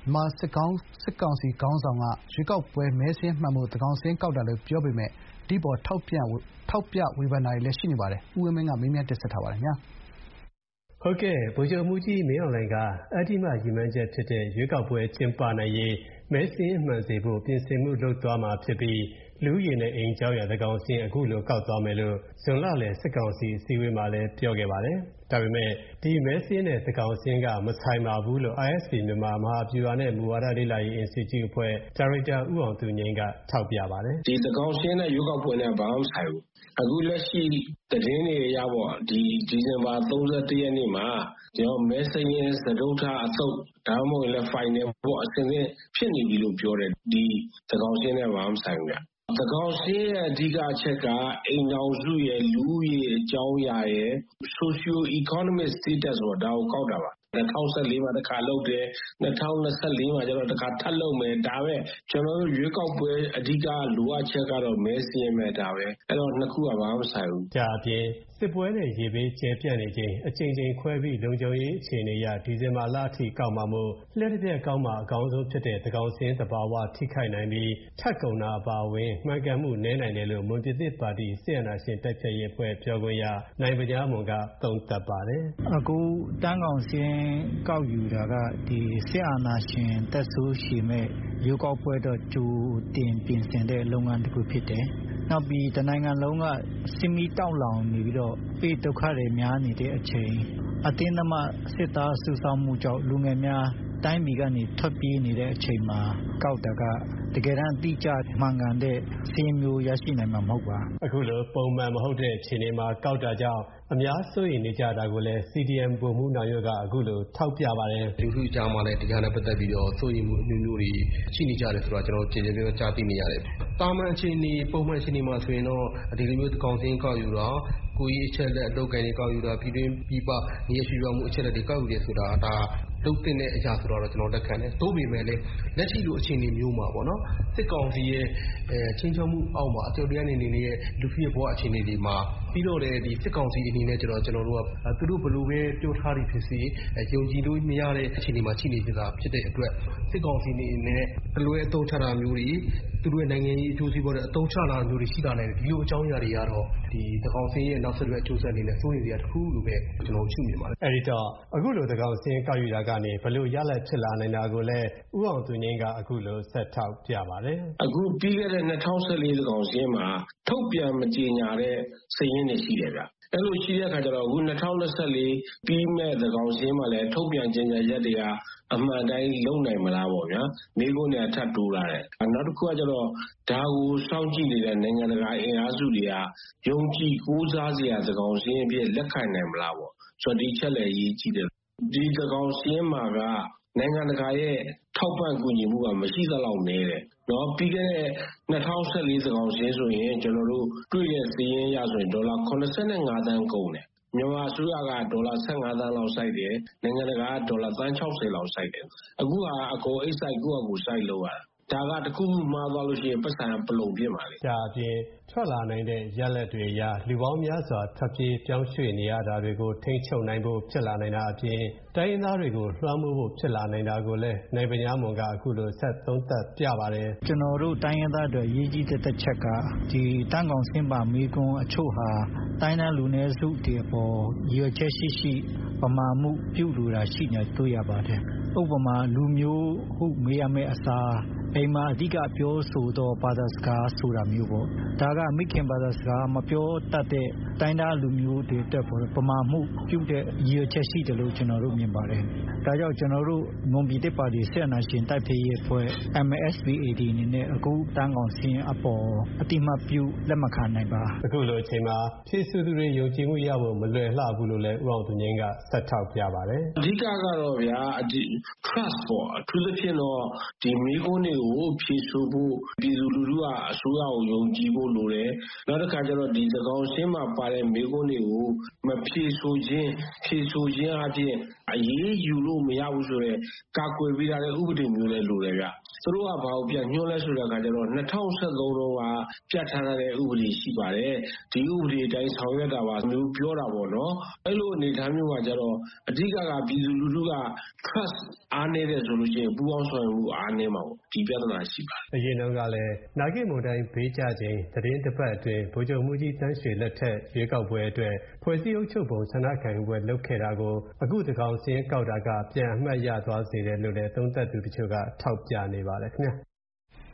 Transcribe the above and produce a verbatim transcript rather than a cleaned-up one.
မာစစ်ကောင်စစ်ကောင်စီခေါင်းဆောင်ကရွေးကောက်ပွဲမဲစင်းမှန်မှုသကောင်စင်းကောက်တာလို့ပြောပေမဲ့ဒီပေါ်ထောက်ပြထောက်ပြဝေဖန်တာတွေလည်းရှိနေပါတယ်။ဦးဝင်းမင်းကမေးမြန်းတင်ဆက်ထားပါတယ်ခင်ဗျာ။ဟုတ်ကဲ့ဗိုလ်ချုပ်မှူးကြီးမင်းအောင်လှိုင်ကအတိမရည်မှန်းချက်ဖြစ်တဲ့ရွေးကောက်ပွဲကျင်းပနိုင်ရေးမဲစင်းမှန်စေဖို့ပြင်ဆင်မှုလုပ်သွားမှာဖြစ်ပြီးလူရည်နဲ့အိမ်ကျောင်းရသကောင်စင်းအခုလိုကောက်သွားမယ်လို့ဇွန်လလယ်စစ်ကောင်စီအစည်းအဝေးမှာလည်းပြောခဲ့ပါတယ်။ဒါပေမဲ့ဒီမဲစင်းနဲ့သကောင်စင်းကမဆိုင်ပါဘူးလို့ I S P မြန်မာမဟာဗျူဟာနဲ့မူဝါဒလေ့လာရေး Institute အဖွဲ့ဒါရိုက်တာဦးအောင်သူငြိမ်းကထောက်ပြပါတယ်။ဒီသကောင်စင်းနဲ့ရွေးကောက်ပွဲနဲ့ဘာမှမဆိုင်ဘူး။အခုလက်ရှိသတင်းတွေရပေါ့ဒီဒီဇင်ဘာ၃၁ရက်နေ့မှာကျွန်တော်မဲစင်းစတုထအသုတ်ဒါမှမဟုတ်လည်း final ပေါ့အစဉ်စဉ်ဖြစ်နေပြီလို့ပြောတယ်ဒီသကောင်စင်းနဲ့ဘာမှမဆိုင်ဘူးဗျ။သကောင်စင်းရဲ့အဓိကအချက်ကအိမ်တော်စုရဲ့လူရဲ့အကြောင်းအရာရဲ့ socio economic status ဆိုတာဒါကိုကောက်တာပါ၂၀၁၄မှာတစ်ခါလုပ်တယ်၂၀၂၄မှာကျတော့တစ်ခါထပ်လုပ်မယ်ဒါပဲကျွန်တော်တို့ရွေးကောက်ပွဲအဓိကလိုအပ်ချက်ကတော့မဲစင်းမဲ့ဒါပဲအဲ့တော့နှစ်ခုကဘာမှမဆိုင်ဘူးဒါအပြင်စစ်ပွဲနဲ့ရေဘေးကျဲပြန့်နေခြင်းအချိန်ချင်းခွဲပြီးလုံခြုံရေးအခြေအနေအရဒီဇင်ဘာလအထိကောက်မှာမို့လက်တစ်ပြက်ကောက်မှာအကောင်းဆုံးဖြစ်တဲ့သကောင်စင်းသဘာဝထိခိုက်နိုင်ပြီးထပ်ကုန်တာအပါအဝင်မှန်ကန်မှုနည်းနိုင်တယ်လို့မွန်ပြည်သစ်ပါတီစစ်အာဏာရှင်တိုက်ဖျက်ရေးအဖွဲ့ပြောခွင့်ရနိုင်ပညာမွန်ကသုံးသပ်ပါတယ်အခုတန်းကောင်စင်းကောက်ယူတာကဒီစစ်အာဏာရှင်တက်ဆိုးရှည်မဲ့ရုပ်ောက်ပွဲတော့ကြိုတင်ပြင်ဆင်တဲ့လုပ်ငန်းတစ်ခုဖြစ်တယ်နောက်ပြီးတနိုင်ငံလုံးကစင်မီတောက်လောင်နေပြီးတော့ပေဒုက္ခတွေများနေတဲ့အချိန်အတင်းသမားစစ်သားစုဆောင်မှုကြောင့်လူငယ်များတိုင်းပြည်ကနေထွက်ပြေးနေတဲ့အချိန်မှာကောက်တာကတကယ်တမ်းအတိအကျမှန်ကန်တဲ့စီးမျိုးရရှိနိုင်မှာမဟုတ်ပါအခုလိုပုံမှန်မဟုတ်တဲ့အခြေအနေမှာကောက်တာကြောင့်အများစိုးရိမ်နေကြတာကိုလည်း C D M ဗိုလ်မှူးနောင်ရွက်ကအခုလိုထောက်ပြပါတယ်လူထုအကြားမှာလည်းဒီကနေ့ပတ်သက်ပြီးတော့စိုးရိမ်မှုအမျိုးမျိုးတွေရှိနေကြတယ်ဆိုတော့ကျွန်တော်ကြင်ကြင်ပြပြကြားသိနေရတယ်တာမန်အခြေအနေပုံမှန်အခြေအနေမှာဆိုရင်တော့ဒီလိုမျိုးကောင်းစင်းကောက်ယူတော့ကိုကြီးအချက်လက်အလုပ်ကိုင်းတွေကောက်ယူတာပြည်တွင်းပြည်ပနေရရှိရမှုအချက်လက်တွေကောက်ယူတယ်ဆိုတာဒါလုတ်တင်တဲ့အရာဆိုတော့ကျွန်တော်လက်ခံတယ်တိုးပေမဲ့လည်းလက်ရှိလိုအခြေအနေမျိုးမှာပေါ့နော်စစ်ကောင်စီရဲ့အဲချင်းချောမှုအောက်မှာအကြောက်တရားနေနေတဲ့လူဖြစ်ရဲ့ဘဝအခြေအနေတွေမှာပြီးတော့လည်းဒီစစ်ကောင်စီအနေနဲ့ကျွန်တော်ကျွန်တော်တို့ကသူတို့ဘယ်လိုပဲပြောထားပြီးဖြစ်စီယုံကြည်လို့မရတဲ့အခြေအနေမှာရှိနေကြတာဖြစ်တဲ့အတွက်စစ်ကောင်စီအနေနဲ့အလွဲအသုံးချတာမျိုးတွေသူတို့ရဲ့နိုင်ငံရေးအကျိုးစီးပွားတဲ့အသုံးချတာမျိုးတွေရှိတာနဲ့ဒီလိုအကြောင်းအရာတွေကတော့ဒီသကောင်စင်းရဲ့နောက်ဆက်တွဲအကျိုးဆက်အနေနဲ့စိုးရိမ်စရာတစ်ခုလို့ပဲကျွန်တော်ရှုမြင်ပါတယ်အဲဒီတော့အခုလိုသကောင်စင်းကောက်ယူတာကနေဘယ်လိုရလဒ်ဖြစ်လာနိုင်တာကိုလည်းဦးအောင်သူငိမ့်ကအခုလိုဆက်ထောက်ပြပါတယ်အခုပြီးခဲ့တဲ့၂၀၁၄သကောင်စင်းမှာထုတ်ပြန်မကြေညာတဲ့စာရင်းတွေရှိတယ်ဗျအဲ့လိုရှိတဲ့အခါကျတော့အခု၂၀၂၄ပြီးမဲ့သကောင်စင်းမှာလည်းထုတ်ပြန်ကြေညာရက်တွေကအမှန်တိုင်းလုံနိုင်မလားပေါ့ဗျာမိကုန်းတွေထပ်တိုးလာတယ်နောက်တစ်ခုကကျတော့ဒါကိုစောင့်ကြည့်နေတဲ့နိုင်ငံတကာအင်အားစုတွေကယုံကြည်ကိုးစားစရာသကောင်စင်းအဖြစ်လက်ခံနိုင်မလားပေါ့ဆိုတော့ဒီချက်လည်းအရေးကြီးတယ်ဒီသကောင်စင်းမှာကနိုင်ငံတကာရဲ့ထောက်ပံ့ကူညီမှုကမရှိသလောက်နည်းတယ်နော်ပြီးခဲ့တဲ့၂၀၁၄သကောင်စင်းဆိုရင်ကျွန်တော်တို့တွေ့ရစည်ရင်းရဆိုရင်ဒေါ်လာခုနှစ်ဆယ့်ငါးသန်းကုန်တယ်မြန်မာအစိုးရကဒေါ်လာဆယ့်ငါးသန်းလောက်စိုက်တယ်နိုင်ငံတကာကဒေါ်လာသန်း၆၀လောက်စိုက်တယ်အခုဟာအကုန်အိတ်စိုက်ကိုယ့်အကူစိုက်လို့ရတာဒါကတခုမှမှားသွားလို့ရှိရင်ပတ်စံပလုံပြစ်ပါလေဒါအပြင်ထွက်လာနိုင်တဲ့ရလဒ်တွေအရလူပေါင်းများစွာထပ်ပြေးပြောင်းရွှေ့နေရတာတွေကိုထိန်းချုပ်နိုင်ဖို့ဖြစ်လာနိုင်တာအပြင်တိုင်းရင်းသားတွေကိုလွှမ်းမိုးဖို့ဖြစ်လာနိုင်တာကိုလည်းနိုင်ပညာမွန်ကအခုလိုဆက်သုံးသပ်ပြပါတယ်ကျွန်တော်တို့တိုင်းရင်းသားတွေအရေးကြီးတဲ့တစ်ချက်ကဒီတန်းကောင်စင်းပါမိကွန်းအချို့ဟာတိုင်းသားလူနည်းစုတွေပေါ်ရည်ရွယ်ချက်ရှိရှိပမာမှုပြုလိုတာရှိနေတွေ့ရပါတယ်ဥပမာလူမျိုးဟုမေးရမယ့်အစားအိမ်မှာအဓိကပြောဆိုတော့ဘာသာစကားဆိုတာမျိုးပေါ့ဒါကမိခင်ဘာသာစကားမပြောတတ်တဲ့တိုင်းသားလူမျိုးတွေတက်ပေါ်ပမာမှုပြုတဲ့ရည်ရွယ်ချက်ရှိတယ်လို့ကျွန်တော်တို့မြင်ပါတယ်ဒါကြောင့်ကျွန်တော်တို့မွန်ပြည်သစ်ပါတီစစ်အာဏာရှင်တိုက်ဖျက်ရေးအဖွဲ့ M S P A D အနေနဲ့အခုတန်းကောင်စင်းအပေါ်အတိမတ်ပြုလက်မခံနိုင်ပါအခုလိုအချိန်မှာဖြည့်ဆူသူတွေယုံကြည်မှုရဖို့မလွယ်လှဘူးလို့လည်းဦးအောင်သူငိမ့်ကဆက်ထောက်ပြပါတယ်အဓိကကတော့ဗျာ trust ပေါ့အထူးသဖြင့်တော့ဒီမိကုန်းတွေကိုဖြည့်ဆူဖို့ပြည်သူလူထုကအစိုးရကိုယုံကြည်ဖို့လိုတယ်နောက်တစ်ခါကျတော့ဒီသကောင်စင်းမှာပါတဲ့မိကုန်းတွေကိုမဖြည့်ဆူခြင်းဖြည့်ဆူခြင်းအပြင်အရေးယူလို့မရဘူးဆိုတဲ့ကာကွယ်ပေးထားတဲ့ဥပဒေမျိုးလည်းလိုတယ်ဗျသူတို့ကဘာကိုပြန်ညှိုးလဲဆိုတဲ့အခါကျတော့၂၀၁၃တုန်းကပြဋ္ဌာန်းတဲ့ဥပဒေရှိပါတယ်ဒီဥပဒေအတိုင်းဆောင်ရွက်တာပါမျိုးပြောတာပေါ့နော်အဲ့လိုအနေအထားမျိုးကကျတော့အဓိကကပြည်သူလူထုက trust အားနည်းတယ်ဆိုလို့ရှိရင်ပူးပေါင်းဆောင်ရွက်မှုအားနည်းမှာပေါ့ဒီပြဿနာရှိပါတယ်အရင်တုန်းကလည်းနာဂစ်မုန်တိုင်းဘေးကျချိန်သတင်းတစ်ပတ်အတွင်းဗိုလ်ချုပ်မှုကြီးတန်းရွှေလက်ထက်ရွေးကောက်ပွဲအတွက်ဖွဲ့စည်းအုပ်ချုပ်ပုံဆန္ဒခံယူပွဲလုပ်ခဲ့တာကိုအခုသကောင်စင်းကောက်တာကပြန်အမှတ်ရသွားစေတယ်လို့လည်းသုံးသပ်သူတချို့ကထောက်ပြနေပါတယ်ခင်ဗျာ